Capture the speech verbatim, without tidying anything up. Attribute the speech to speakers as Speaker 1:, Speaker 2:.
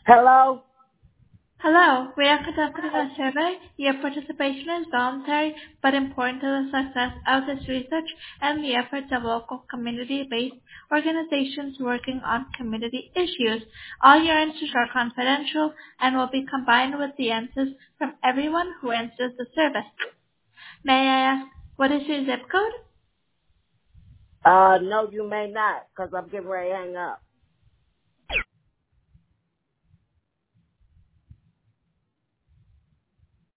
Speaker 1: Hello?
Speaker 2: Hello, we are conducting a survey. Your participation is voluntary but important to the success of this research and the efforts of local community-based organizations working on community issues. All your answers are confidential and will be combined with the answers from everyone who answers the survey. May I ask, what is your zip code?
Speaker 1: Uh, no, you may not, because I'm getting ready to hang up.